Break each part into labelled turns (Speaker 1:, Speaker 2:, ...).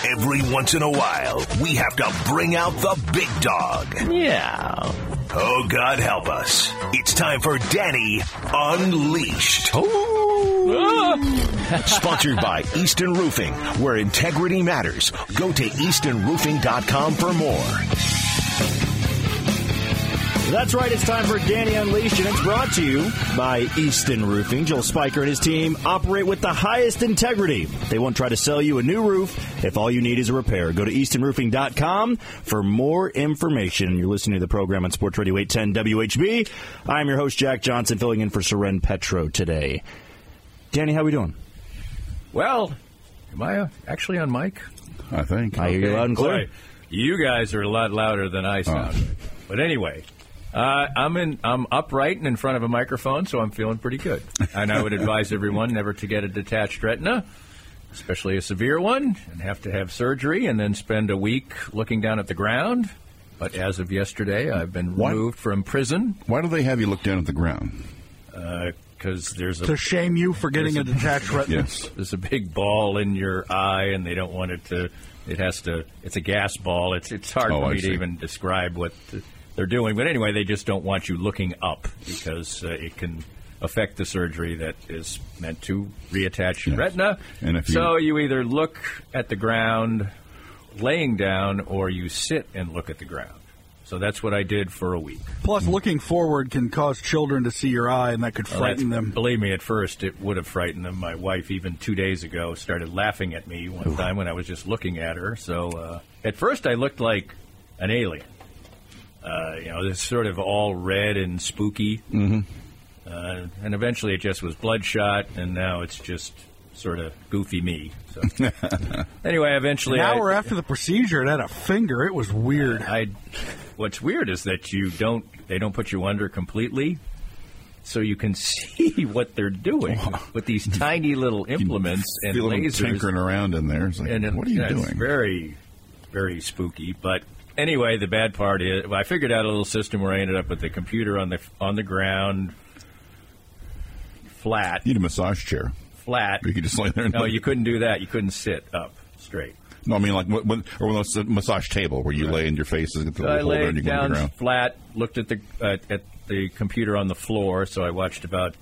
Speaker 1: Every once in a while, we have to bring out the big dog.
Speaker 2: Yeah.
Speaker 1: Oh, God help us. It's time for Danny Unleashed. Sponsored by Easton Roofing, where integrity matters. Go to eastonroofing.com for more.
Speaker 2: That's right, it's time for Danny Unleashed, and it's brought to you by Easton Roofing. Joel Spiker and his team operate with the highest integrity. They won't try to sell you a new roof if all you need is a repair. Go to eastonroofing.com for more information. You're listening to the program on Sports Radio 810 WHB. I'm your host, Jack Johnson, filling in for Seren Petro today. Danny, how we doing?
Speaker 3: Well, am I actually on mic?
Speaker 4: I think.
Speaker 2: I hear you loud and clear.
Speaker 3: Boy, you guys are a lot louder than I sound. But anyway, I'm upright and in front of a microphone, so I'm feeling pretty good. And I would advise everyone never to get a detached retina, especially a severe one, and have to have surgery and then spend a week looking down at the ground. But as of yesterday, I've been removed from prison.
Speaker 4: Why do they have you look down at the ground?
Speaker 3: Because there's
Speaker 5: to shame you for getting a detached retina.
Speaker 4: Yes.
Speaker 3: There's a big ball in your eye, and they don't want it to. It has to. It's a gas ball. It's hard for me to even describe what they're doing. But anyway, they just don't want you looking up because it can affect the surgery that is meant to reattach your retina. And if so you either look at the ground laying down, or you sit and look at the ground. So that's what I did for a week.
Speaker 5: Plus, looking forward can cause children to see your eye, and that could frighten them.
Speaker 3: Believe me, at first it would have frightened them. My wife, even 2 days ago, started laughing at me one time when I was just looking at her. So at first I looked like an alien. This sort of all red and spooky. Mm-hmm. And eventually it just was bloodshot, and now it's just sort of goofy me. So anyway, eventually
Speaker 5: an hour after the procedure, it had a finger. It was weird.
Speaker 3: What's weird is that they don't put you under completely, so you can see what they're doing with these tiny little implements and lasers
Speaker 4: tinkering around in there. It's like, what are you doing?
Speaker 3: It's very, very spooky. But anyway, the bad part is I figured out a little system where I ended up with the computer on the ground, flat.
Speaker 4: You need a massage chair.
Speaker 3: Flat.
Speaker 4: You could just lay there.
Speaker 3: No, you couldn't do that. You couldn't sit up straight.
Speaker 4: No, I mean like when it's a massage table where you lay in your face and
Speaker 3: I laid down flat, looked at the computer on the floor. So I watched about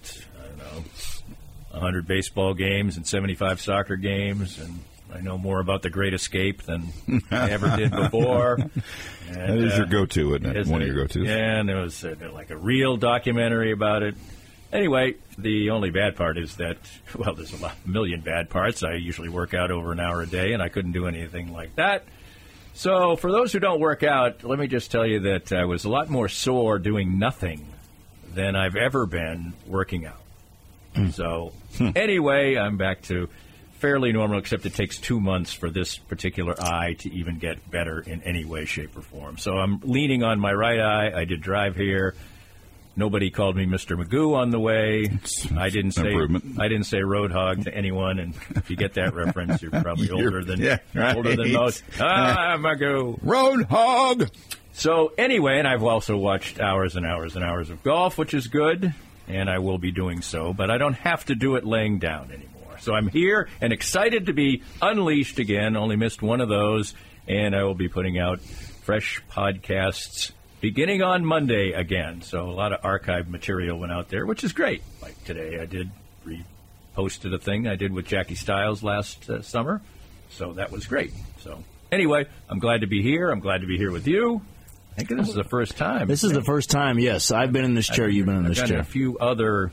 Speaker 3: 100 baseball games and 75 soccer games, and I know more about The Great Escape than I ever did before. And,
Speaker 4: that is your go-to, isn't it? One of your go-tos.
Speaker 3: Yeah, and there was like a real documentary about it. Anyway, the only bad part is that, well, there's a million bad parts. I usually work out over an hour a day, and I couldn't do anything like that. So for those who don't work out, let me just tell you that I was a lot more sore doing nothing than I've ever been working out. So anyway, I'm back to fairly normal, except it takes 2 months for this particular eye to even get better in any way, shape, or form. So I'm leaning on my right eye. I did drive here. Nobody called me Mr. Magoo on the way. I didn't say road hog to anyone, and if you get that reference, you're probably older than most. Magoo.
Speaker 4: Road hog.
Speaker 3: So anyway, and I've also watched hours and hours and hours of golf, which is good, and I will be doing so, but I don't have to do it laying down anymore. So I'm here and excited to be unleashed again. Only missed one of those, and I will be putting out fresh podcasts beginning on Monday again. So a lot of archive material went out there, which is great. Like today, I did reposted a thing I did with Jackie Stiles last summer. So that was great. So anyway, I'm glad to be here. I'm glad to be here with you. I think this is the first time.
Speaker 2: This is the first time, yes. I've been in this chair. You've been in this chair.
Speaker 3: I've done a few other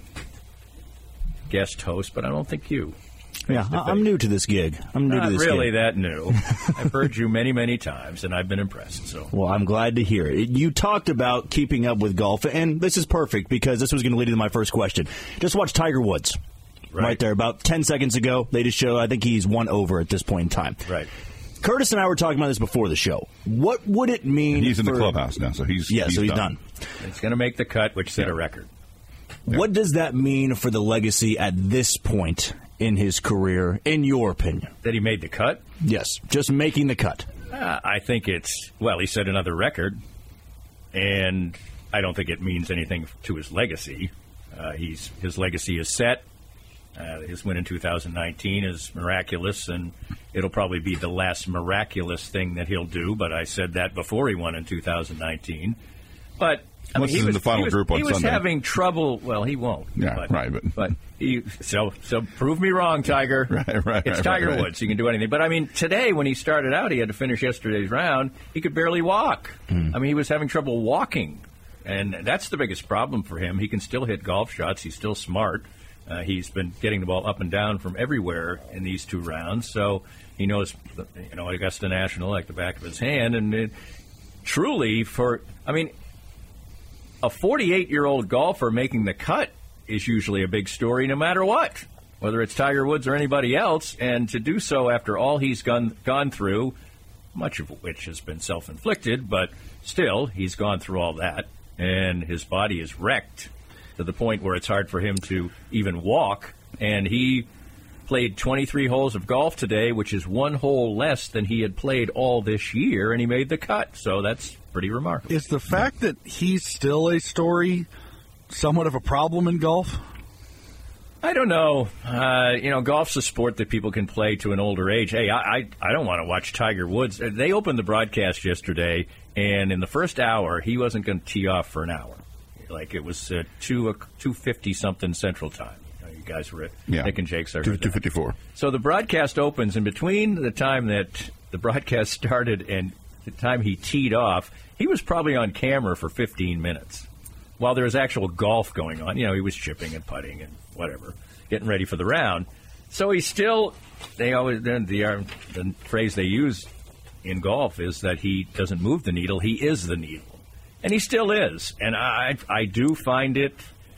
Speaker 3: guest hosts, but I don't think you.
Speaker 2: Yeah, I'm new to this gig.
Speaker 3: Not really that new. I've heard you many, many times, and I've been impressed. So,
Speaker 2: well, I'm glad to hear it. You talked about keeping up with golf, and this is perfect because this was going to lead into my first question. Just watch Tiger Woods right there. About 10 seconds ago, they just showed, I think he's 1 over at this point in time.
Speaker 3: Right.
Speaker 2: Curtis and I were talking about this before the show. What would it mean?
Speaker 4: And he's in the clubhouse now, so he's
Speaker 2: done.
Speaker 3: It's going to make the cut, which set a record.
Speaker 2: Yeah. What does that mean for the legacy at this point in his career, in your opinion?
Speaker 3: That he made the cut?
Speaker 2: Yes, just making the cut.
Speaker 3: I think he set another record, and I don't think it means anything to his legacy. His legacy is set. His win in 2019 is miraculous, and it'll probably be the last miraculous thing that he'll do, but I said that before he won in 2019. But I mean,
Speaker 4: he's in the final group on
Speaker 3: Sunday. He was
Speaker 4: Sunday.
Speaker 3: having trouble. Well, he won't.
Speaker 4: Yeah, right.
Speaker 3: But so prove me wrong, Tiger.
Speaker 4: Right.
Speaker 3: It's Tiger Woods. He can do anything. But I mean, today when he started out, he had to finish yesterday's round. He could barely walk. I mean, he was having trouble walking, and that's the biggest problem for him. He can still hit golf shots. He's still smart. He's been getting the ball up and down from everywhere in these 2 rounds, so he knows, Augusta National like the back of his hand. And truly, a 48-year-old golfer making the cut is usually a big story no matter what, whether it's Tiger Woods or anybody else. And to do so after all he's gone through, much of which has been self-inflicted, but still, he's gone through all that, and his body is wrecked to the point where it's hard for him to even walk. And he played 23 holes of golf today, which is 1 hole less than he had played all this year, and he made the cut. So that's pretty remarkable.
Speaker 5: Is the fact that he's still a story somewhat of a problem in golf?
Speaker 3: I don't know. Golf's a sport that people can play to an older age. Hey, I don't want to watch Tiger Woods. They opened the broadcast yesterday, and in the first hour, he wasn't going to tee off for an hour. Like it was 2:50-something Central Time. You guys were at Nick and Jake's.
Speaker 4: 2:54.
Speaker 3: So the broadcast opens, and between the time that the broadcast started and the time he teed off, he was probably on camera for 15 minutes while there was actual golf going on. He was chipping and putting and whatever, getting ready for the round. So he's still, the phrase they use in golf is that he doesn't move the needle, he is the needle. And he still is. And I do find it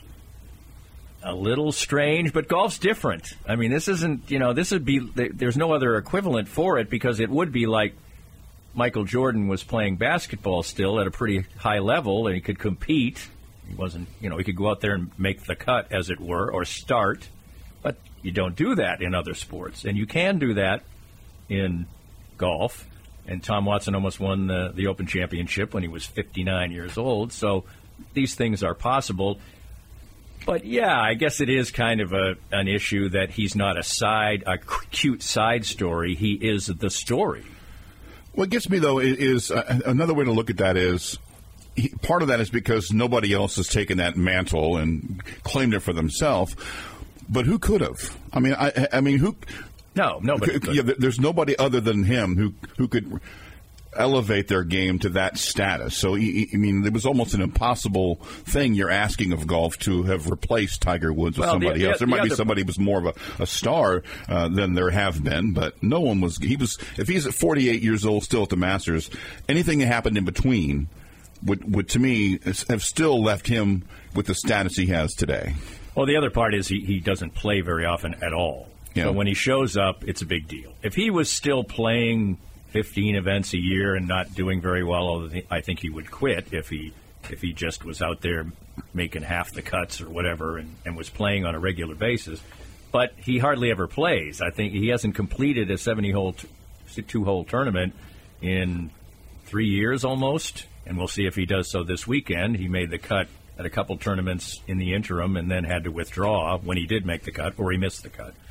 Speaker 3: a little strange, but golf's different. I mean, this isn't, this would be, there's no other equivalent for it, because it would be like Michael Jordan was playing basketball still at a pretty high level, and he could compete. He wasn't, he could go out there and make the cut, as it were, or start. But you don't do that in other sports. And you can do that in golf. And Tom Watson almost won the Open Championship when he was 59 years old. So these things are possible. But, yeah, I guess it is kind of an issue that he's not a cute side story. He is the story.
Speaker 4: What gets me, though, is another way to look at that is part of that is because nobody else has taken that mantle and claimed it for themselves. But who could have? I mean, who?
Speaker 3: No, nobody could.
Speaker 4: Yeah, there's nobody other than him who could elevate their game to that status. So, it was almost an impossible thing you're asking of golf to have replaced Tiger Woods with somebody else. There might be somebody who was more of a star than there have been, but no one was. If he's at 48 years old still at the Masters, anything that happened in between would to me, have still left him with the status he has today.
Speaker 3: Well, the other part is he doesn't play very often at all. Yeah. So when he shows up, it's a big deal. If he was still playing 15 events a year and not doing very well, I think he would quit if he just was out there making half the cuts or whatever and was playing on a regular basis. But he hardly ever plays. I think he hasn't completed a 70-hole, 2-hole tournament in 3 years almost, and we'll see if he does so this weekend. He made the cut at a couple tournaments in the interim and then had to withdraw when he did make the cut, or he missed the cut.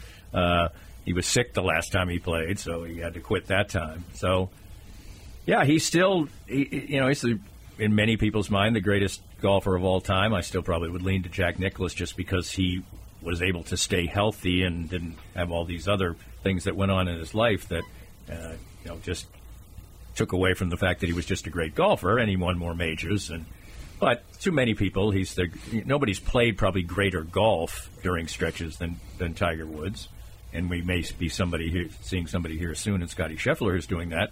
Speaker 3: He was sick the last time he played, so he had to quit that time. So, yeah, he's still, he's in many people's mind the greatest golfer of all time. I still probably would lean to Jack Nicklaus just because he was able to stay healthy and didn't have all these other things that went on in his life that, just took away from the fact that he was just a great golfer and he won more majors. But to many people, nobody's played probably greater golf during stretches than Tiger Woods. And we may be seeing somebody here soon, and Scotty Scheffler is doing that.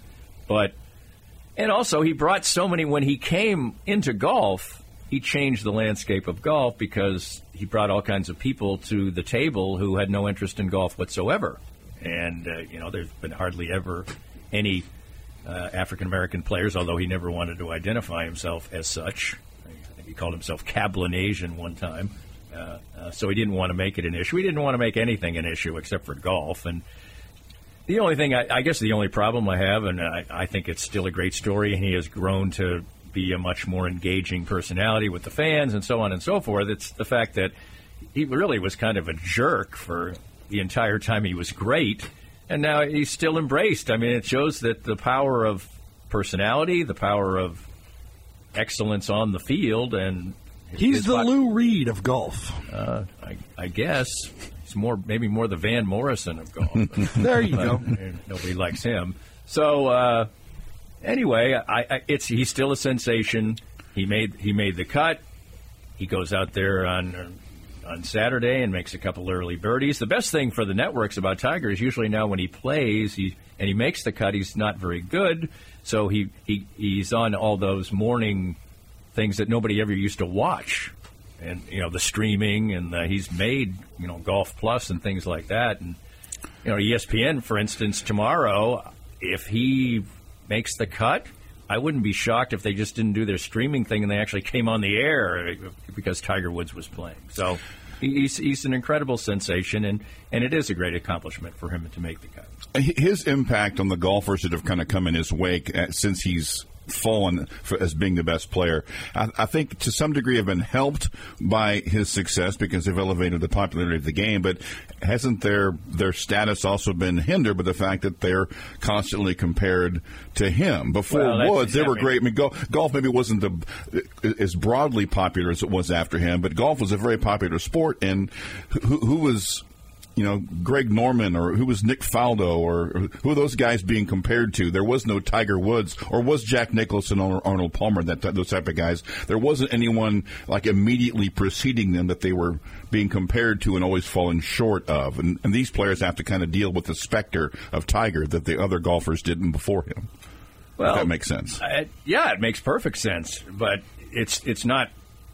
Speaker 3: And also, he brought so many, when he came into golf, he changed the landscape of golf because he brought all kinds of people to the table who had no interest in golf whatsoever. And, there's been hardly ever any African-American players, although he never wanted to identify himself as such. I think he called himself Cablinasian one time. So he didn't want to make it an issue. He didn't want to make anything an issue except for golf. And the only thing, I guess the only problem I have, and I think it's still a great story, and he has grown to be a much more engaging personality with the fans and so on and so forth, it's the fact that he really was kind of a jerk for the entire time he was great. And now he's still embraced. I mean, it shows that the power of personality, the power of excellence on the field, and
Speaker 5: he's the Lou Reed of golf.
Speaker 3: I guess he's maybe more the Van Morrison of golf.
Speaker 5: There you go.
Speaker 3: Nobody likes him. So anyway, he's still a sensation. He made the cut. He goes out there on Saturday and makes a couple early birdies. The best thing for the networks about Tiger is usually now when he plays and he makes the cut, he's not very good. So he's on all those morning things that nobody ever used to watch. And, the streaming, and he's made, Golf Plus and things like that. And, ESPN, for instance, tomorrow, if he makes the cut, I wouldn't be shocked if they just didn't do their streaming thing and they actually came on the air because Tiger Woods was playing. So he's an incredible sensation, and it is a great accomplishment for him to make the cut.
Speaker 4: His impact on the golfers that have kind of come in his wake since he's fallen as being the best player, I think to some degree have been helped by his success because they've elevated the popularity of the game, but hasn't their status also been hindered by the fact that they're constantly compared to him? Before Woods, they were great. I mean, golf maybe wasn't as broadly popular as it was after him, but golf was a very popular sport, and who was Greg Norman, or who was Nick Faldo, or who are those guys being compared to? There was no Tiger Woods, or was Jack Nicklaus and Arnold Palmer, those type of guys. There wasn't anyone like immediately preceding them that they were being compared to and always falling short of. And these players have to kind of deal with the specter of Tiger that the other golfers didn't before him. Well, if that makes sense.
Speaker 3: Yeah, it makes perfect sense. But it's not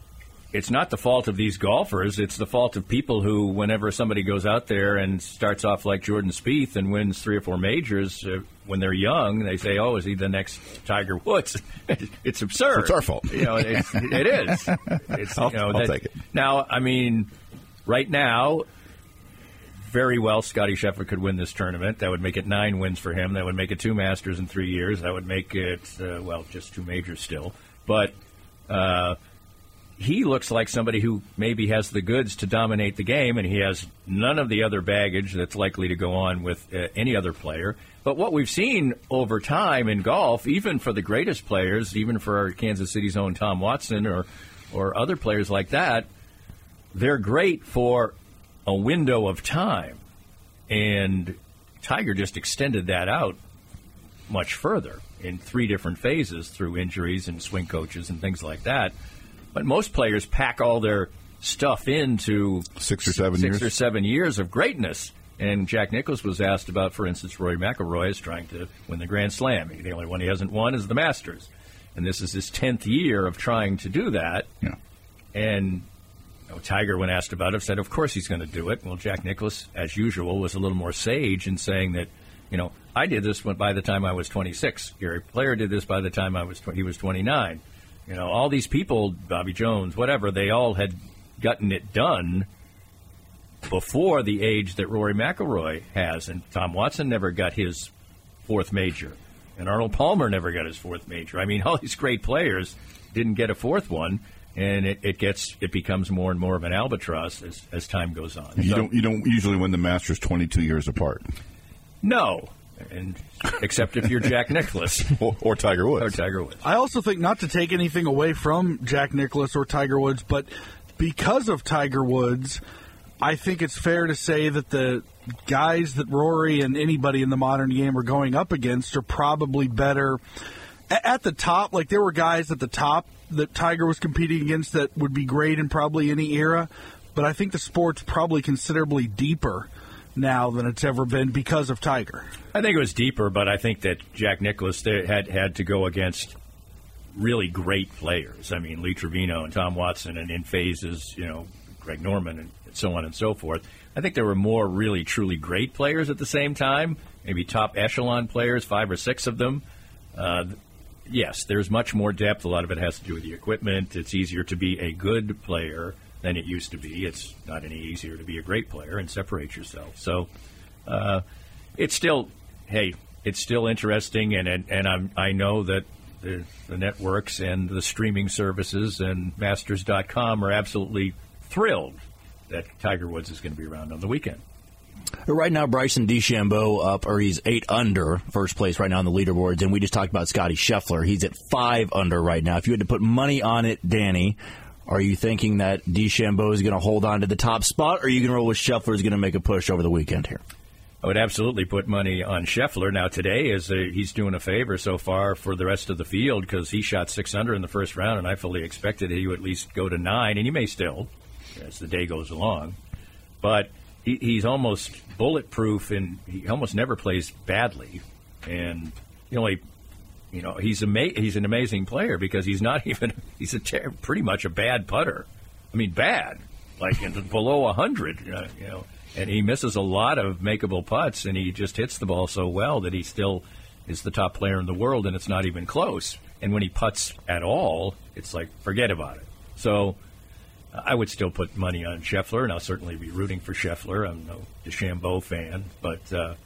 Speaker 3: the fault of these golfers. It's the fault of people who, whenever somebody goes out there and starts off like Jordan Spieth and wins 3 or 4 majors when they're young, they say, "Oh, is he the next Tiger Woods?" It's absurd.
Speaker 4: It's our fault.
Speaker 3: It is.
Speaker 4: I'll take it.
Speaker 3: Now, I mean, right now, very well, Scottie Scheffler could win this tournament. That would make it 9 wins for him. That would make it 2 Masters in 3 years. That would make it, just 2 majors still. But he looks like somebody who maybe has the goods to dominate the game, and he has none of the other baggage that's likely to go on with any other player. But what we've seen over time in golf, even for the greatest players, even for Kansas City's own Tom Watson or other players like that, they're great for a window of time. And Tiger just extended that out much further in 3 different phases through injuries and swing coaches and things like that. But most players pack all their stuff into
Speaker 4: 6 or 7 years.
Speaker 3: 6 or 7 years of greatness. And Jack Nicklaus was asked about, for instance, Rory McIlroy is trying to win the Grand Slam. The only one he hasn't won is the Masters. And this is his 10th year of trying to do that.
Speaker 4: Yeah.
Speaker 3: And Tiger, when asked about it, said, of course he's going to do it. Well, Jack Nicklaus, as usual, was a little more sage in saying that, I did this by the time I was 26. Gary Player did this by the time he was 29. All these people, Bobby Jones, whatever, they all had gotten it done before the age that Rory McIlroy has. And Tom Watson never got his 4th major. And Arnold Palmer never got his 4th major. I mean, all these great players didn't get a 4th one. And it becomes more and more of an albatross as time goes on.
Speaker 4: You don't usually win the Masters 22 years apart.
Speaker 3: No. And except if you're Jack Nicklaus.
Speaker 4: or Tiger Woods.
Speaker 5: I also think, not to take anything away from Jack Nicklaus or Tiger Woods, but because of Tiger Woods, I think it's fair to say that the guys that Rory and anybody in the modern game are going up against are probably better at the top. Like, there were guys at the top that Tiger was competing against that would be great in probably any era, but I think the sport's probably considerably deeper now than it's ever been because of Tiger.
Speaker 3: I think it was deeper, but I think that Jack Nicklaus had to go against really great players. I mean, Lee Trevino and Tom Watson, and in phases, Greg Norman and so on and so forth. I think there were more really, truly great players at the same time, maybe top echelon players, 5 or 6 of them. Yes, there's much more depth. A lot of it has to do with the equipment. It's easier to be a good player than it used to be. It's not any easier to be a great player and separate yourself. So it's still interesting, and I know that the networks and the streaming services and Masters.com are absolutely thrilled that Tiger Woods is going to be around on the weekend.
Speaker 2: Right now, Bryson DeChambeau up, or he's 8 under, first place right now on the leaderboards, and we just talked about Scotty Scheffler. He's at 5 under right now. If you had to put money on it, Danny, are you thinking that DeChambeau is going to hold on to the top spot, or are you going to roll with Scheffler is going to make a push over the weekend here?
Speaker 3: I would absolutely put money on Scheffler. Now, today he's doing a favor so far for the rest of the field because he shot 6 under in the first round, and I fully expected he would at least go to 9, and he may still as the day goes along. But he's almost bulletproof, and he almost never plays badly. And he's an amazing player because he's pretty much a bad putter. I mean, bad, like below 100, And he misses a lot of makeable putts, and he just hits the ball so well that he still is the top player in the world, and it's not even close. And when he putts at all, it's like, forget about it. So I would still put money on Scheffler, and I'll certainly be rooting for Scheffler. I'm no DeChambeau fan. But,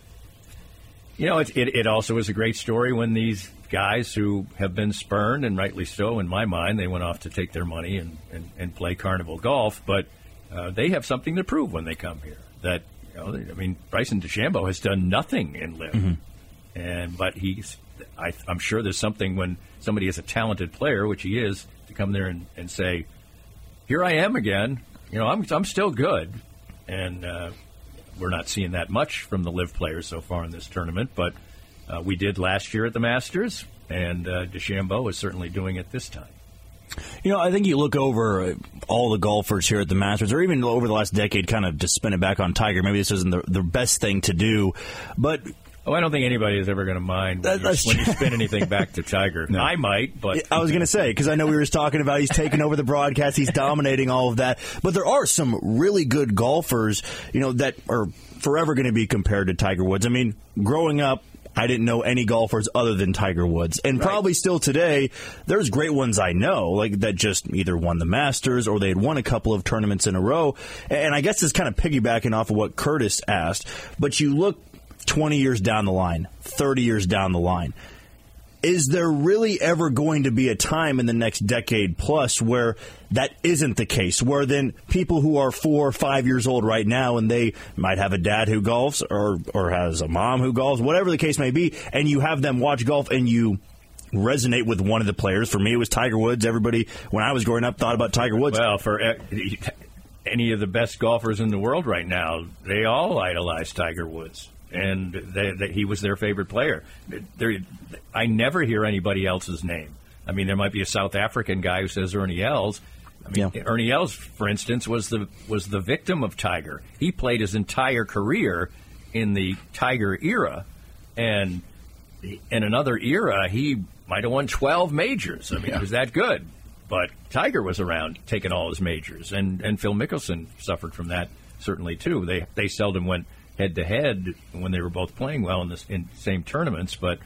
Speaker 3: it also is a great story when these guys who have been spurned, and rightly so in my mind, they went off to take their money and play Carnival Golf. But they have something to prove when they come here. That Bryson DeChambeau has done nothing in LIV, but I'm sure there's something when somebody is a talented player, which he is, to come there and say, "Here I am again. I'm still good," and we're not seeing that much from the LIV players so far in this tournament, but we did last year at the Masters, and DeChambeau is certainly doing it this time.
Speaker 2: I think you look over all the golfers here at the Masters, or even over the last decade, kind of to spin it back on Tiger. Maybe this isn't the best thing to do, but...
Speaker 3: I don't think anybody is ever going to mind when you spin anything back to Tiger. No. I might, but...
Speaker 2: I was going to say, because I know we were just talking about he's taking over the broadcast, he's dominating all of that, but there are some really good golfers, that are forever going to be compared to Tiger Woods. I mean, growing up, I didn't know any golfers other than Tiger Woods. And probably still today, there's great ones I know, like that just either won the Masters or they had won a couple of tournaments in a row. And I guess it's kind of piggybacking off of what Curtis asked. But you look 20 years down the line, 30 years down the line. Is there really ever going to be a time in the next decade plus where that isn't the case, where then people who are 4 or 5 years old right now and they might have a dad who golfs or has a mom who golfs, whatever the case may be, and you have them watch golf and you resonate with one of the players? For me, it was Tiger Woods. Everybody, when I was growing up, thought about Tiger Woods.
Speaker 3: Well, for any of the best golfers in the world right now, they all idolize Tiger Woods. And he was their favorite player. I never hear anybody else's name. I mean, there might be a South African guy who says Ernie Els. Ernie Els, for instance, was the victim of Tiger. He played his entire career in the Tiger era, and in another era, he might have won 12 majors. I mean, he was that good. But Tiger was around taking all his majors, and Phil Mickelson suffered from that certainly too. They seldom went head-to-head when they were both playing well in the same tournaments, but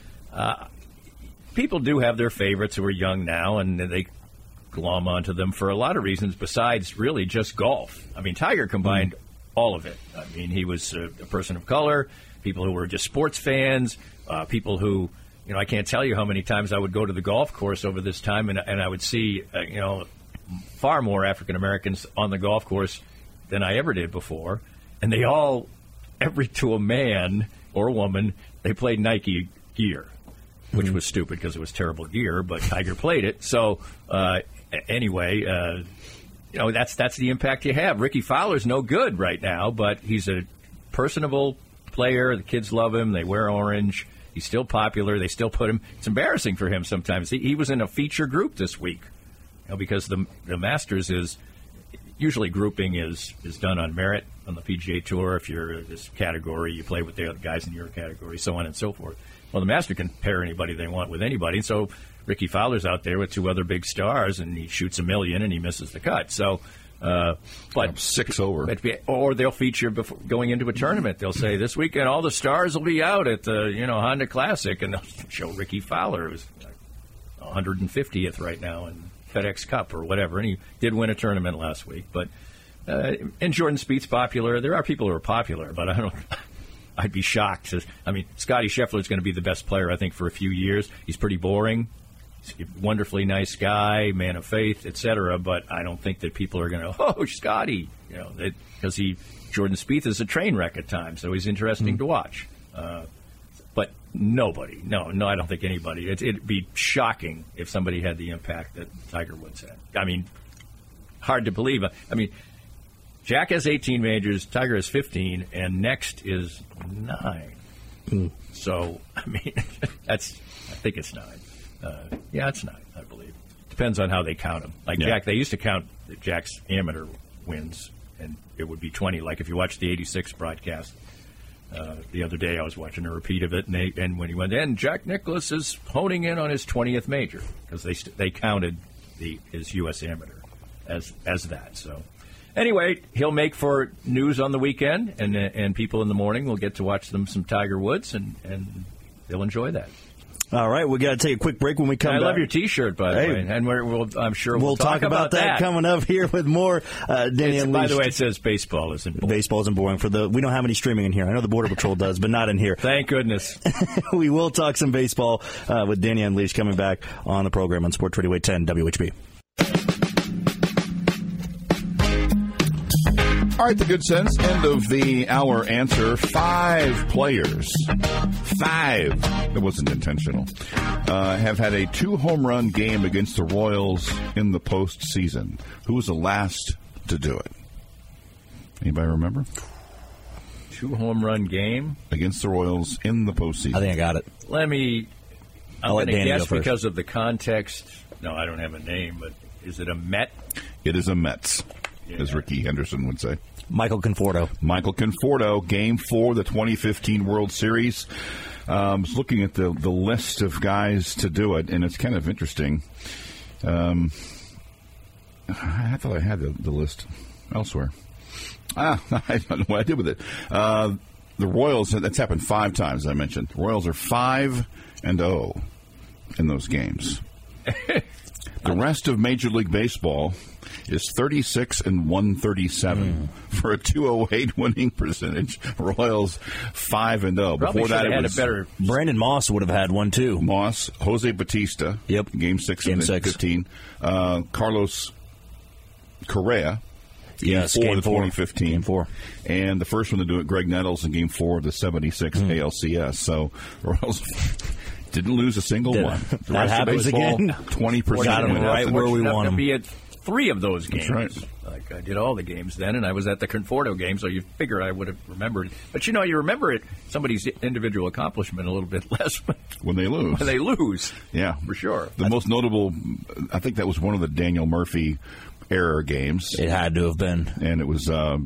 Speaker 3: people do have their favorites who are young now, and they glom onto them for a lot of reasons besides really just golf. I mean, Tiger combined all of it. I mean, he was a person of color, people who were just sports fans, people who, I can't tell you how many times I would go to the golf course over this time, and I would see, far more African-Americans on the golf course than I ever did before, and they all... to a man or a woman, they played Nike gear, which was stupid because it was terrible gear, but Tiger played it. So anyway, that's the impact you have. Ricky Fowler's no good right now, but he's a personable player. The kids love him. They wear orange. He's still popular. They still put him. It's embarrassing for him sometimes. He was in a feature group this week, because the Masters is... Usually grouping is done on merit on the PGA Tour. If you're this category, you play with the other guys in your category, so on and so forth. Well, the Master can pair anybody they want with anybody. So Ricky Fowler's out there with 2 other big stars, and he shoots a million and he misses the cut. So, but
Speaker 4: 6 over.
Speaker 3: Or they'll feature before going into a tournament. They'll say this weekend all the stars will be out at the Honda Classic, and they'll show Ricky Fowler, who's 150th right now, and FedEx Cup or whatever, and he did win a tournament last week. But and Jordan Spieth's popular. There are people who are popular, but I'd be shocked. Scotty Scheffler is going to be the best player, I think, for a few years. He's pretty boring. wonderfully nice guy, man of faith, etc. But I don't think that people are going to, oh, Scotty, because Jordan Spieth is a train wreck at times, so he's interesting to watch. But nobody, no, I don't think anybody. It'd be shocking if somebody had the impact that Tiger Woods had. I mean, hard to believe. I mean, Jack has 18 majors, Tiger has 15, and next is 9. So, I mean, I think it's 9. Yeah, it's 9, I believe. Depends on how they count them. Like Jack, they used to count Jack's amateur wins, and it would be 20. Like if you watch the 86 broadcast, the other day I was watching a repeat of it, and when he went in, Jack Nicklaus is honing in on his 20th major, because they counted his U.S. amateur as that. So anyway, he'll make for news on the weekend, and people in the morning will get to watch some Tiger Woods, and they'll enjoy that.
Speaker 2: All right, we got to take a quick break when we come back.
Speaker 3: I love your T-shirt, by the way, and I'm sure we'll
Speaker 2: talk about that coming up here with more. Danny Unleashed.
Speaker 3: By the way, it says baseball isn't boring.
Speaker 2: Baseball isn't boring. We don't have any streaming in here. I know the Border Patrol does, but not in here.
Speaker 3: Thank goodness.
Speaker 2: We will talk some baseball with Danny Unleashed coming back on the program on Sports Radio 810 WHB.
Speaker 4: All right, the good sense. End of the hour answer. 5 players. 5. It wasn't intentional. Have had a 2-home-run game against the Royals in the postseason. Who was the last to do it? Anybody remember?
Speaker 3: 2-home-run game
Speaker 4: against the Royals in the postseason.
Speaker 2: I think I got it.
Speaker 3: I'm going to guess because of the context. No, I don't have a name, but is it a Met?
Speaker 4: It is a Mets. As Ricky Henderson would say.
Speaker 2: Michael Conforto, Game 4, the 2015 World Series. I was looking at the list of guys to do it, and it's kind of interesting.
Speaker 4: I thought I had the list elsewhere. I don't know what I did with it. The Royals, that's happened 5 times, as I mentioned. The Royals are 5-0 in those games. The rest of Major League Baseball is 36-137 for a 208 winning percentage. Royals 5-0.
Speaker 3: Before that, it was better.
Speaker 2: Brandon Moss would have had one too.
Speaker 4: Moss, Jose Batista.
Speaker 2: Yep.
Speaker 4: Game 6 of 15. Carlos Correa. Game 4 of the 2015.
Speaker 2: Game 4.
Speaker 4: And the first one to do it, Greg Nettles, in Game 4 of the 76 ALCS. So Royals didn't lose a single one. The
Speaker 2: that happens
Speaker 4: baseball,
Speaker 2: again.
Speaker 4: 20%.
Speaker 2: Got him right where we want him.
Speaker 3: Be at 3 of those games.
Speaker 4: That's right.
Speaker 3: Like I did all the games then, and I was at the Conforto game, so you figure I would have remembered. But you remember somebody's individual accomplishment a little bit less
Speaker 4: when they lose.
Speaker 3: When they lose,
Speaker 4: yeah,
Speaker 3: for sure.
Speaker 4: The most notable, I think that was one of the Daniel Murphy era games.
Speaker 2: It had to have been,
Speaker 4: and it was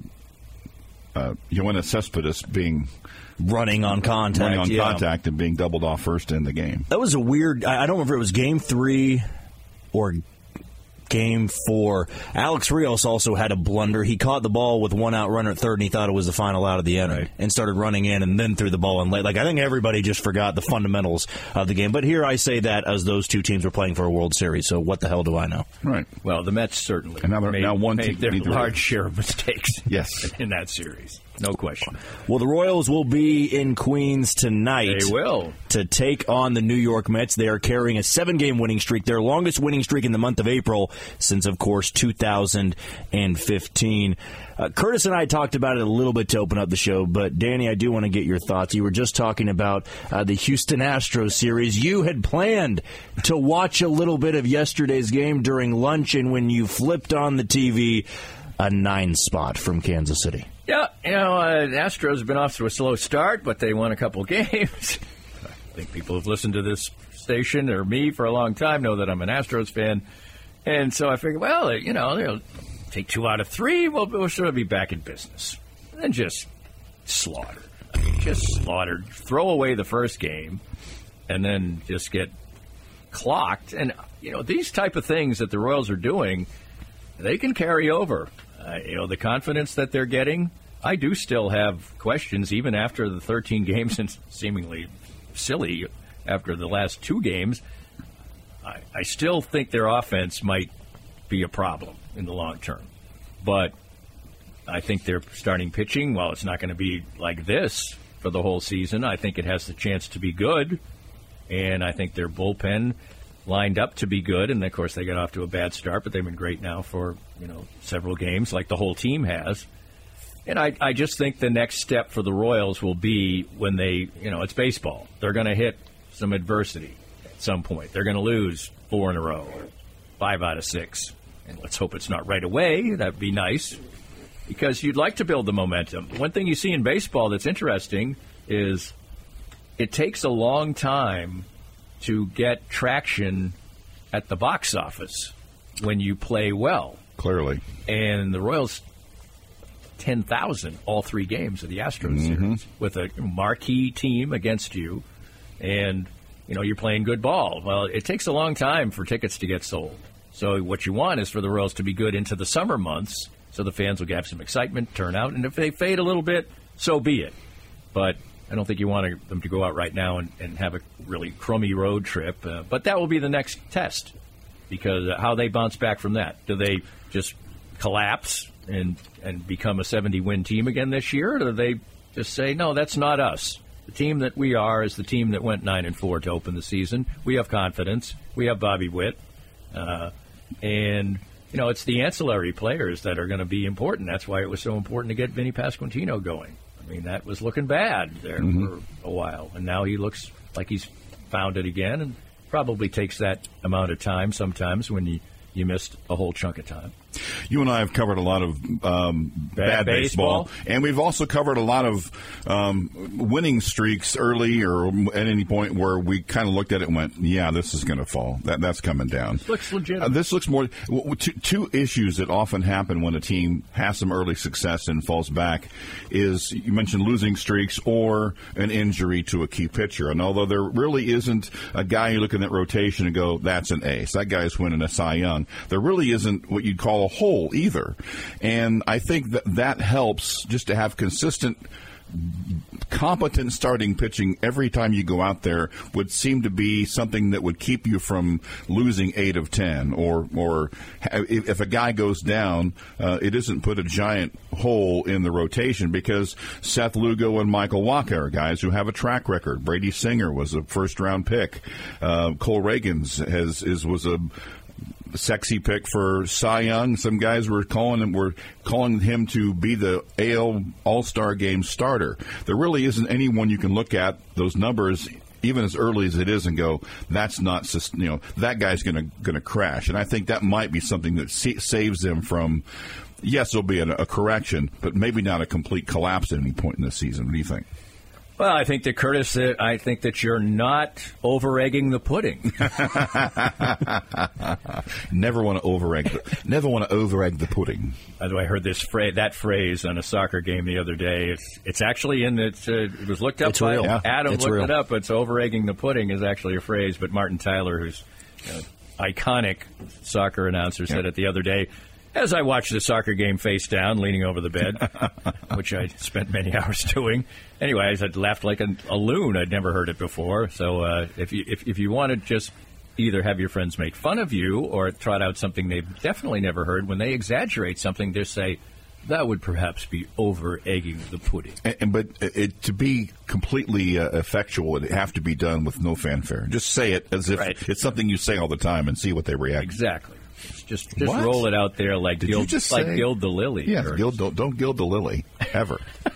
Speaker 4: Yoenis Cespedes
Speaker 2: running on contact
Speaker 4: and being doubled off first in the game.
Speaker 2: That was a weird. I don't remember if it was Game 3 or Game 4. Alex Rios also had a blunder. He caught the ball with 1 out runner at third, and he thought it was the final out of the inning, and started running in, and then threw the ball in late. Like, I think everybody just forgot the fundamentals of the game. But here I say that as those two teams were playing for a World Series. So what the hell do I know?
Speaker 4: Right.
Speaker 3: Well, the Mets certainly
Speaker 4: made
Speaker 3: their large share of mistakes.
Speaker 4: Yes,
Speaker 3: in that series. No question.
Speaker 2: Well, the Royals will be in Queens tonight.
Speaker 3: They will. To
Speaker 2: take on the New York Mets. They are carrying a 7-game winning streak, their longest winning streak in the month of April since, of course, 2015. Curtis and I talked about it a little bit to open up the show, but Danny, I do want to get your thoughts. You were just talking about the Houston Astros series. You had planned to watch a little bit of yesterday's game during lunch, and when you flipped on the TV, a 9 spot from Kansas City.
Speaker 3: Yeah, the Astros have been off to a slow start, but they won a couple games. I think people who've listened to this station or me for a long time know that I'm an Astros fan. And so I figured, well, they'll take 2 out of 3. We'll sort of be back in business. And just slaughtered. Throw away the first game and then just get clocked. And, these type of things that the Royals are doing, they can carry over. The confidence that they're getting, I do still have questions, even after the 13 games, and seemingly silly after the last 2 games. I still think their offense might be a problem in the long term. But I think their starting pitching, while it's not going to be like this for the whole season, I think it has the chance to be good. And I think their bullpen lined up to be good, and of course they got off to a bad start, but they've been great now for several games, like the whole team has. And I just think the next step for the Royals will be when they, it's baseball. They're going to hit some adversity at some point. They're going to lose 4 in a row, or 5 out of 6. And let's hope it's not right away. That'd be nice, because you'd like to build the momentum. One thing you see in baseball that's interesting is it takes a long time to get traction at the box office when you play well.
Speaker 4: Clearly. And
Speaker 3: the Royals, 10,000 all 3 games of the Astros series with a marquee team against you, and you're playing good ball. Well, it takes a long time for tickets to get sold. So what you want is for the Royals to be good into the summer months, so the fans will have some excitement, turn out, and if they fade a little bit, so be it. But I don't think you want them to go out right now and have a really crummy road trip. But that will be the next test, because how they bounce back from that. Do they just collapse and become a 70-win team again this year, or do they just say, no, that's not us? The team that we are is the team that went 9-4 to open the season. We have confidence. We have Bobby Witt. And it's the ancillary players that are going to be important. That's why it was so important to get Vinny Pasquantino going. I mean, that was looking bad there for a while, and now he looks like he's found it again, and probably takes that amount of time sometimes when you missed a whole chunk of time.
Speaker 4: You and I have covered a lot of bad baseball, and we've also covered a lot of winning streaks early or at any point where we kind of looked at it and went, yeah, this is going to fall. That's coming down.
Speaker 3: This looks legitimate.
Speaker 4: This looks more two issues that often happen when a team has some early success and falls back is, you mentioned losing streaks or an injury to a key pitcher. And although there really isn't a guy you look in that rotation and go, that's an ace, that guy's winning a Cy Young, there really isn't what you'd call a hole either. And I think that helps just to have consistent, competent starting pitching every time you go out there would seem to be something that would keep you from losing 8 of 10. Or if a guy goes down, it isn't put a giant hole in the rotation, because Seth Lugo and Michael Wacha are guys who have a track record. Brady Singer was a first-round pick. Cole Reagans was a sexy pick for Cy Young. Some guys were calling him to be the AL All-Star Game starter. There really isn't anyone you can look at those numbers, even as early as it is, and go, that's not, that guy's going to crash. And I think that might be something that saves them from, yes, there'll be a correction, but maybe not a complete collapse at any point in the season. What do you think?
Speaker 3: Well, I think that, Curtis, I think that you're not over-egging the pudding.
Speaker 4: Never want to over-egg the pudding.
Speaker 3: By the way, I heard that phrase on a soccer game the other day. It's actually it was looked up.
Speaker 2: It's
Speaker 3: by
Speaker 2: real.
Speaker 3: Adam.
Speaker 2: It's
Speaker 3: looked
Speaker 2: real.
Speaker 3: it up. It's over-egging the pudding is actually a phrase. But Martin Tyler, who's iconic soccer announcer, said it the other day. As I watched the soccer game face down, leaning over the bed, which I spent many hours doing. Anyway, I laughed like a loon. I'd never heard it before. So if you want to just either have your friends make fun of you or trot out something they've definitely never heard, when they exaggerate something, just say, that would perhaps be over-egging the pudding.
Speaker 4: But to be completely effectual, it would have to be done with no fanfare. Just say it as if it's something you say all the time and see what they react.
Speaker 3: Exactly. Just roll it out there like gild the lily.
Speaker 4: Yeah, don't gild the lily, ever.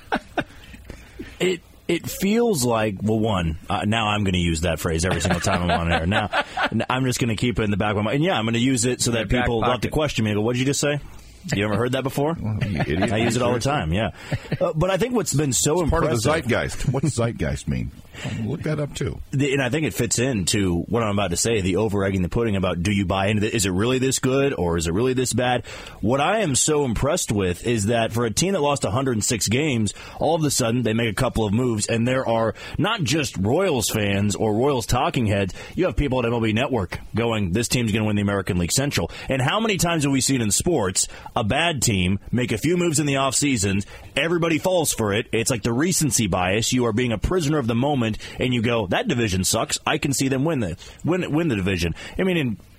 Speaker 2: It feels like, well, now I'm going to use that phrase every single time I'm on air. Now I'm just going to keep it in the back of my mind. And yeah, I'm going to use it so that people don't have to question me and go, what did you just say? You ever heard that before?
Speaker 4: Well, you idiot.
Speaker 2: I use it all the time, yeah. But I think what's been so impressive...
Speaker 4: part of the zeitgeist. What's zeitgeist mean? Look that up, too.
Speaker 2: And I think it fits into what I'm about to say, the over-egging the pudding about, do you buy into it? Is it really this good, or is it really this bad? What I am so impressed with is that for a team that lost 106 games, all of a sudden they make a couple of moves, and there are not just Royals fans or Royals talking heads. You have people at MLB Network going, this team's going to win the American League Central. And how many times have we seen in sports a bad team make a few moves in the offseason, everybody falls for it, it's like the recency bias, you are being a prisoner of the moment, and you go, that division sucks, I can see them win the division. I mean,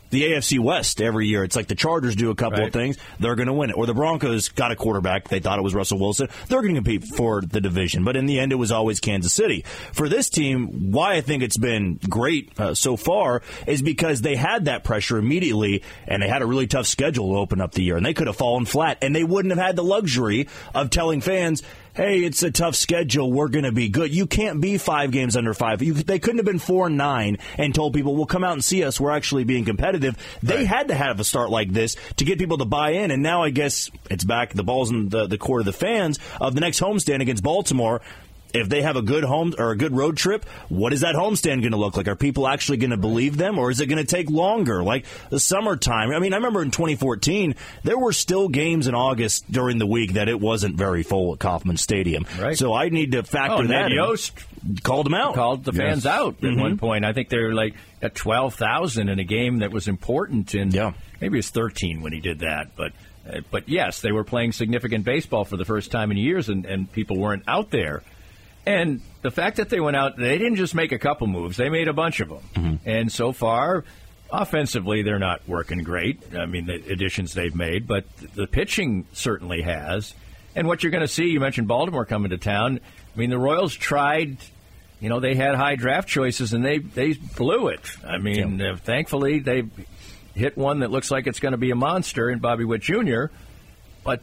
Speaker 2: the AFC West every year. It's like the Chargers do a couple of things, they're going to win it. Or the Broncos got a quarterback, they thought it was Russell Wilson, they're going to compete for the division. But in the end, it was always Kansas City. For this team, why I think it's been great so far is because they had that pressure immediately, and they had a really tough schedule to open up the year, and they could have fallen flat, and they wouldn't have had the luxury of telling fans, hey, it's a tough schedule, we're going to be good. You can't be 5 games under 5. They couldn't have been 4-9 and told people, well, come out and see us, we're actually being competitive. They had to have a start like this to get people to buy in, and now I guess it's back, the ball's in the court of the fans of the next homestand against Baltimore. If they have a good home or a good road trip, what is that homestand going to look like? Are people actually going to believe them, or is it going to take longer? Like the summertime. I mean, I remember in 2014, there were still games in August during the week that it wasn't very full at Kauffman Stadium.
Speaker 3: Right.
Speaker 2: So I need to factor that in.
Speaker 3: Yost
Speaker 2: called them out.
Speaker 3: Called the fans out at one point. I think they were like at 12,000 in a game that was important. And maybe it was 13 when he did that. But yes, they were playing significant baseball for the first time in years, and people weren't out there. And the fact that they went out, they didn't just make a couple moves. They made a bunch of them. And so far, offensively, they're not working great. I mean, the additions they've made, but the pitching certainly has. And what you're going to see, you mentioned Baltimore coming to town. I mean, the Royals tried, they had high draft choices, and they blew it. I mean, thankfully, they hit one that looks like it's going to be a monster in Bobby Witt Jr., but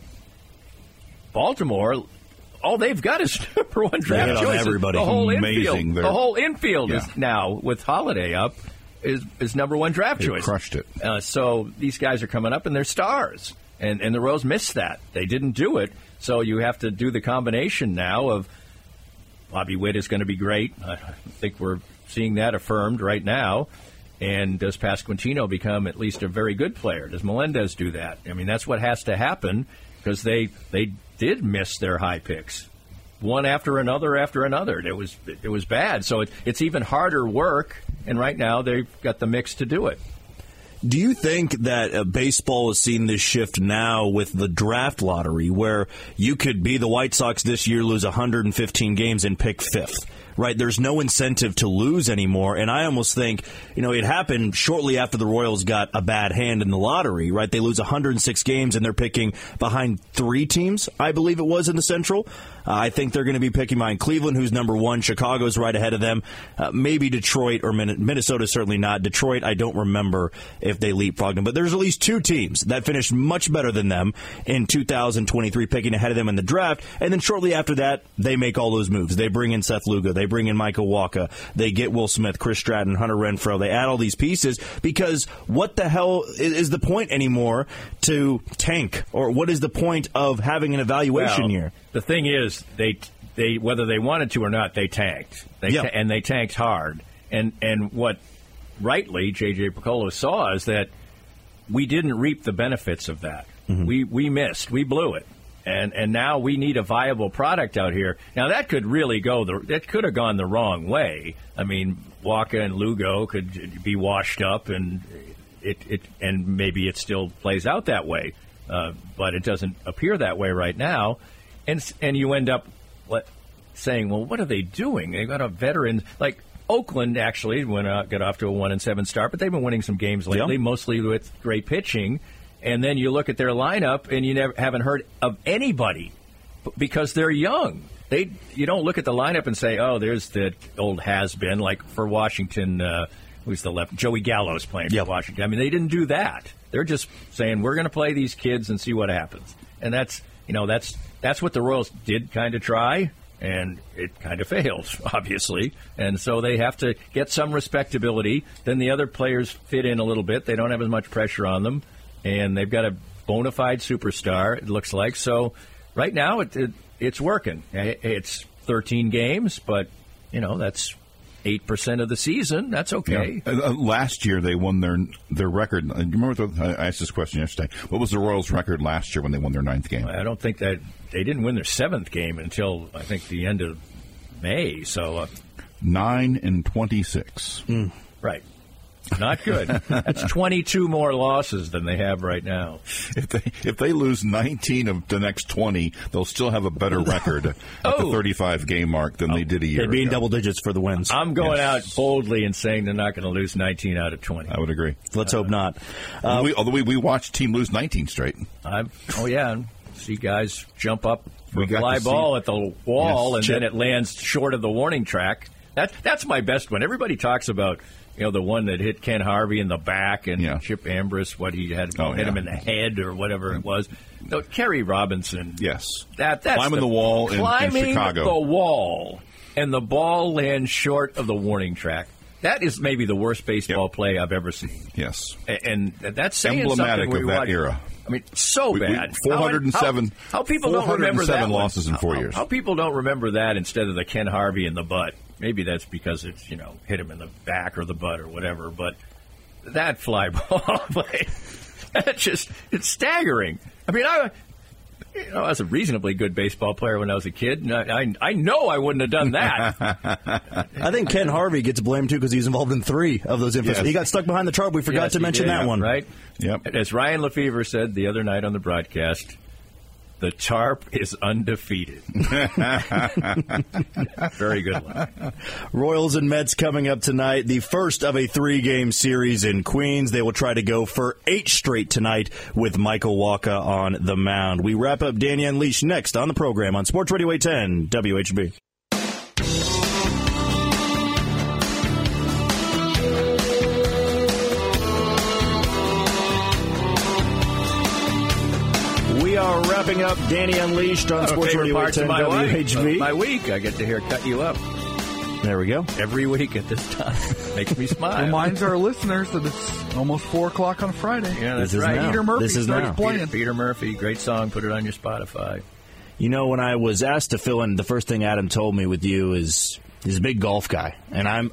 Speaker 3: Baltimore, all they've got is number 1 draft choice.
Speaker 2: Everybody.
Speaker 3: The whole
Speaker 4: Amazing.
Speaker 3: infield, the whole infield is now, with Holiday up, is number 1 draft choice.
Speaker 4: Crushed it.
Speaker 3: So these guys are coming up, and they're stars. And the Royals missed that. They didn't do it. So you have to do the combination now of Bobby Witt is going to be great. I think we're seeing that affirmed right now. And does Pasquantino become at least a very good player? Does Melendez do that? I mean, that's what has to happen, because they did miss their high picks, one after another. It was bad. So it's even harder work, and right now they've got the mix to do it.
Speaker 2: Do you think that baseball has seen this shift now with the draft lottery, where you could be the White Sox this year, lose 115 games, and pick 5th? Right, there's no incentive to lose anymore, and I almost think, it happened shortly after the Royals got a bad hand in the lottery, right? They lose 106 games, and they're picking behind 3 teams, I believe it was, in the Central. I think they're going to be picking behind Cleveland, who's number 1. Chicago's right ahead of them. Maybe Detroit, or Minnesota, certainly not. Detroit, I don't remember if they leapfrogged them, but there's at least 2 teams that finished much better than them in 2023, picking ahead of them in the draft, and then shortly after that, they make all those moves. They bring in Seth Lugo. They bring in Michael Wacha. They get Will Smith, Chris Stratton, Hunter Renfroe. They add all these pieces because what the hell is the point anymore to tank? Or what is the point of having an evaluation year?
Speaker 3: The thing is, they whether they wanted to or not, they tanked. And they tanked hard. And what rightly J.J. Picollo saw is that we didn't reap the benefits of that. We missed. We blew it. And now we need a viable product out here. Now, that could really that could have gone the wrong way. I mean, Wacha and Lugo could be washed up, and and maybe it still plays out that way. But it doesn't appear that way right now. And you end up saying, well, what are they doing? They've got a veteran like Oakland actually got off to a 1-7 start, but they've been winning some games lately, mostly with great pitching. And then you look at their lineup, and you haven't heard of anybody because they're young. You don't look at the lineup and say, oh, there's the old has-been, like for Washington, who's the left? Joey Gallo's playing for Washington. I mean, they didn't do that. They're just saying, we're going to play these kids and see what happens. And that's what the Royals did kind of try, and it kind of failed, obviously. And so they have to get some respectability. Then the other players fit in a little bit. They don't have as much pressure on them. And they've got a bona fide superstar, it looks like. So right now it's working. It's 13 games, but, that's 8% of the season. That's okay.
Speaker 4: Last year they won their record. Do you remember I asked this question yesterday. What was the Royals' record last year when they won their 9th game?
Speaker 3: I don't think that they didn't win their 7th game until, I think, the end of May. So
Speaker 4: 9-26.
Speaker 3: Right. Not good. That's 22 more losses than they have right now.
Speaker 4: If they lose 19 of the next 20, they'll still have a better record at the 35-game mark than they did a year ago.
Speaker 2: They'd be in double digits for the wins.
Speaker 3: I'm going out boldly and saying they're not going to lose 19 out of 20.
Speaker 4: I would agree.
Speaker 2: Let's hope not.
Speaker 4: Although we watched team lose 19 straight.
Speaker 3: See guys jump up for a fly ball at the wall, and then it lands short of the warning track. That's my best one. Everybody talks about the one that hit Ken Harvey in the back and Chip Ambrose, what he had hit him in the head or whatever it was. No, Kerry Robinson.
Speaker 4: Yes.
Speaker 3: That's
Speaker 4: climbing the wall in Chicago.
Speaker 3: Climbing the wall, and the ball lands short of the warning track. That is maybe the worst baseball play I've ever seen.
Speaker 4: Yes.
Speaker 3: And that's saying
Speaker 4: emblematic
Speaker 3: something
Speaker 4: of that era.
Speaker 3: I mean, so bad.
Speaker 4: 407.
Speaker 3: How people don't remember that
Speaker 4: losses in 4 years.
Speaker 3: How people don't remember that instead of the Ken Harvey in the butt. Maybe that's because it's hit him in the back or the butt or whatever. But that fly ball play, it's staggering. I mean, I was a reasonably good baseball player when I was a kid, and I know I wouldn't have done that.
Speaker 2: I think Ken Harvey gets blamed, too, because he's involved in 3 of those instances. Yes. He got stuck behind the tarp. We forgot to mention that one.
Speaker 3: Right?
Speaker 4: Yep.
Speaker 3: As Ryan Lefevre said the other night on the broadcast, the tarp is undefeated. Very good one.
Speaker 2: Royals and Mets coming up tonight. The first of a 3-game series in Queens. They will try to go for 8 straight tonight with Michael Wacha on the mound. We wrap up Danny Unleashed next on the program on Sports Radio 810 WHB. We are wrapping up Danny Unleashed on Sports Radio 810 WHB.
Speaker 3: My week, I get to hear Cut You Up.
Speaker 2: There we go.
Speaker 3: Every week at this time. Makes me smile.
Speaker 5: Reminds our listeners that it's almost 4 o'clock on a Friday.
Speaker 3: Yeah, that's right.
Speaker 5: Peter Murphy starts playing.
Speaker 3: Peter Murphy, great song. Put it on your Spotify.
Speaker 2: When I was asked to fill in, the first thing Adam told me with you is he's a big golf guy. And I'm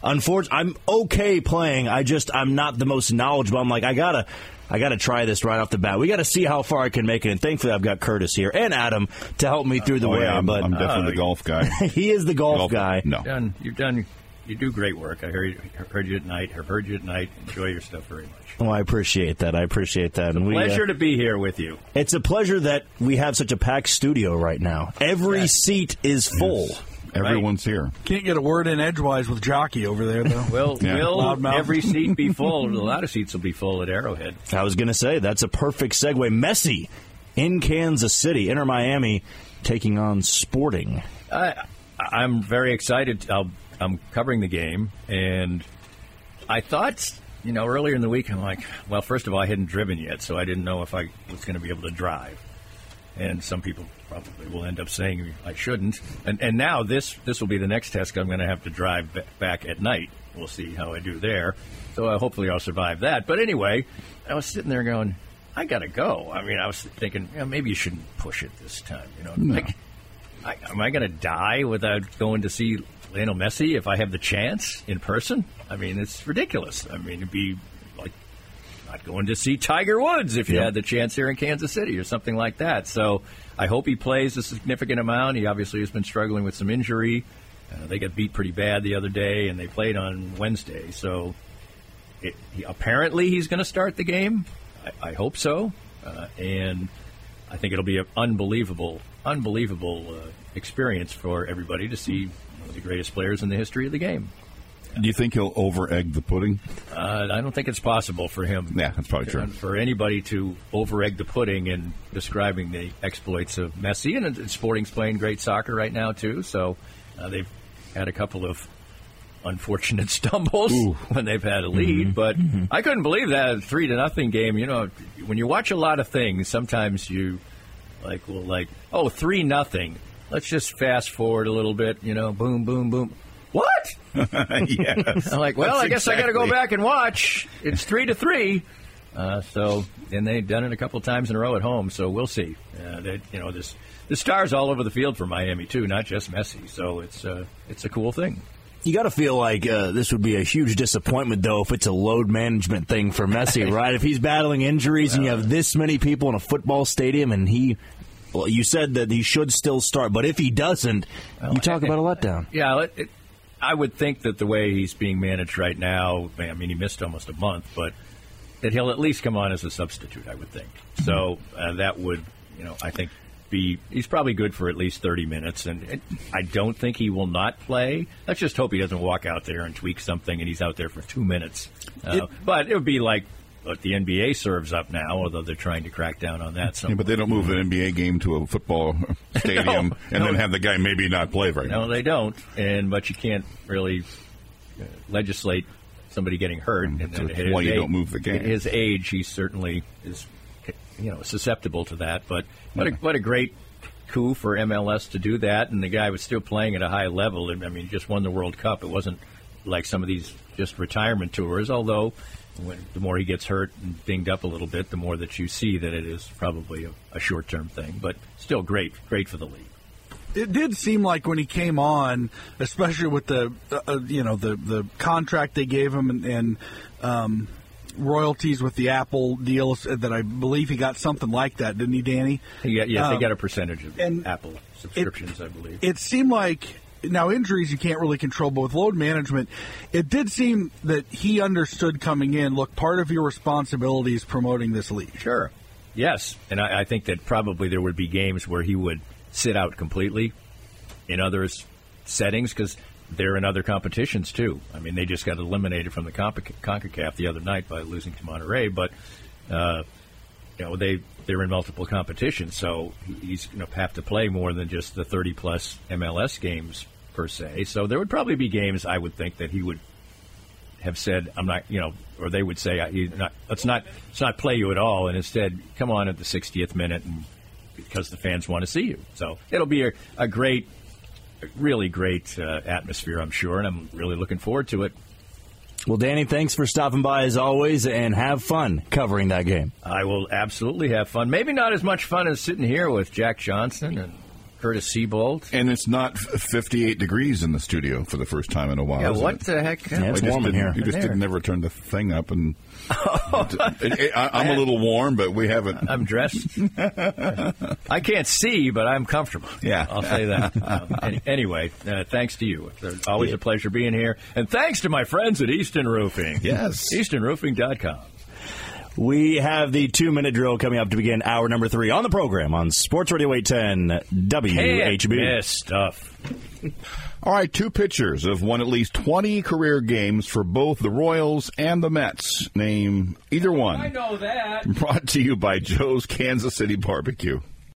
Speaker 2: okay playing. I'm not the most knowledgeable. I'm like, I gotta try this right off the bat. We got to see how far I can make it. And thankfully, I've got Curtis here and Adam to help me through the way.
Speaker 4: Yeah, I'm definitely the golf guy.
Speaker 2: He is the golf guy.
Speaker 4: No,
Speaker 3: you do great work. I heard you at night. I've heard you at night. Enjoy your stuff very much.
Speaker 2: Oh, I appreciate that. And
Speaker 3: pleasure to be here with you.
Speaker 2: It's a pleasure that we have such a packed studio right now. Every seat is full.
Speaker 4: Yes. Everyone's here.
Speaker 5: Can't get a word in edgewise with Jockey over there, though.
Speaker 3: Will every seat be full? A lot of seats will be full at Arrowhead.
Speaker 2: I was going to say, that's a perfect segue. Messi in Kansas City, Inter Miami, taking on Sporting.
Speaker 3: I'm very excited. I'm covering the game, and I thought, earlier in the week, I'm like, well, first of all, I hadn't driven yet, so I didn't know if I was going to be able to drive. And some people probably will end up saying I shouldn't. And now this will be the next test. I'm going to have to drive back at night. We'll see how I do there. So hopefully I'll survive that. But anyway, I was sitting there going, I got to go. I mean, I was thinking, maybe you shouldn't push it this time.
Speaker 4: No.
Speaker 3: Am I going to die without going to see Lionel Messi if I have the chance in person? I mean, it's ridiculous. I mean, it'd be like not going to see Tiger Woods if you had the chance here in Kansas City or something like that. So I hope he plays a significant amount. He obviously has been struggling with some injury. They got beat pretty bad the other day, and they played on Wednesday. So apparently he's going to start the game. I hope so. And I think it'll be an unbelievable experience for everybody to see one of the greatest players in the history of the game.
Speaker 4: Do you think he'll over-egg the pudding?
Speaker 3: I don't think it's possible for him.
Speaker 4: Yeah, that's probably true.
Speaker 3: For anybody to over-egg the pudding in describing the exploits of Messi. And Sporting's playing great soccer right now, too. So they've had a couple of unfortunate stumbles when they've had a lead. But I couldn't believe that 3-0 game. When you watch a lot of things, sometimes you will 3-0. Let's just fast forward a little bit. Boom, boom, boom. What?
Speaker 4: Yes.
Speaker 3: I'm like, well, I guess I got to go back and watch. It's 3-3. And they've done it a couple times in a row at home. So we'll see. The stars all over the field for Miami too, not just Messi. So it's a cool thing.
Speaker 2: You got to feel like this would be a huge disappointment, though, if it's a load management thing for Messi, right? If he's battling injuries and you have this many people in a football stadium and you said that he should still start, but if he doesn't, you talk about a letdown.
Speaker 3: Yeah, I would think that the way he's being managed right now, I mean, he missed almost a month, but that he'll at least come on as a substitute, I would think. So that would, I think, he's probably good for at least 30 minutes, and I don't think he will not play. Let's just hope he doesn't walk out there and tweak something and he's out there for 2 minutes. But it would be like what the NBA serves up now, although they're trying to crack down on that.
Speaker 4: Yeah, but they don't move an NBA game to a football stadium then have the guy maybe not play right now.
Speaker 3: No, they don't. But you can't really legislate somebody getting hurt.
Speaker 4: That's why you don't move the game.
Speaker 3: At his age, he certainly is susceptible to that. But what a great coup for MLS to do that. And the guy was still playing at a high level. I mean, just won the World Cup. It wasn't like some of these just retirement tours, although the more he gets hurt and dinged up a little bit, the more that you see that it is probably a short-term thing. But still great for the league.
Speaker 5: It did seem like when he came on, especially with the contract they gave him and royalties with the Apple deals, that I believe he got something like that, didn't he, Danny?
Speaker 3: Yes, they got a percentage of Apple subscriptions, I believe.
Speaker 5: It seemed like, now injuries you can't really control, but with load management, it did seem that he understood coming in, look, part of your responsibility is promoting this league.
Speaker 3: Sure. Yes, and I think that probably there would be games where he would sit out completely in other settings because they're in other competitions too. I mean, they just got eliminated from the CONCACAF the other night by losing to Monterrey, but they're in multiple competitions, so he's going to have to play more than just the 30-plus MLS games per se. So there would probably be games, I would think, that he would have said, I'm not, or they would say, let's not play you at all, and instead come on at the 60th minute because the fans want to see you. So it'll be a great, really great atmosphere, I'm sure, and I'm really looking forward to it.
Speaker 2: Well, Danny, thanks for stopping by as always, and have fun covering that game.
Speaker 3: I will absolutely have fun. Maybe not as much fun as sitting here with Jack Johnson and Curtis Seabold.
Speaker 4: And it's not 58 degrees in the studio for the first time in a while.
Speaker 3: Yeah, what the heck?
Speaker 2: Yeah, it's warm in here.
Speaker 4: You just didn't never turn the thing up. And I'm a little warm, but we haven't.
Speaker 3: I'm dressed. I can't see, but I'm comfortable.
Speaker 4: Yeah.
Speaker 3: I'll say that. Anyway, thanks to you. It's always a pleasure being here. And thanks to my friends at Easton Roofing.
Speaker 4: Yes.
Speaker 3: EastonRoofing.com.
Speaker 2: We have the 2-minute drill coming up to begin hour number 3 on the program on Sports Radio 810 WHB.
Speaker 3: Can't miss stuff.
Speaker 4: All right, 2 pitchers have won at least 20 career games for both the Royals and the Mets. Name either one.
Speaker 3: I know that.
Speaker 4: Brought to you by Joe's Kansas City Barbecue.